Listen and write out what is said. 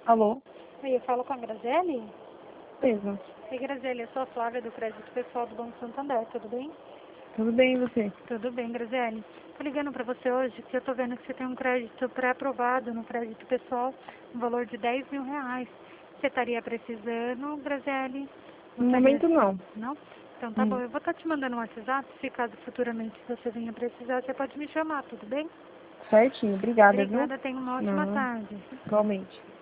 Alô? Oi, eu falo com a Graziele? Mesmo. Oi, Graziele, eu sou a Flávia do Crédito Pessoal do Banco Santander, tudo bem? Tudo bem, e você? Tudo bem, Graziele. Tô ligando pra você hoje que eu tô vendo que você tem um crédito pré-aprovado no crédito pessoal, no valor de R$ 10.000. Você estaria precisando, Graziele? No Gostaria... momento, não. Não? Então tá bom, eu vou estar te mandando um WhatsApp, se caso futuramente você venha precisar, você pode me chamar, tudo bem? Certinho, obrigada, viu? Obrigada, tenha uma ótima Não, tarde. igualmente.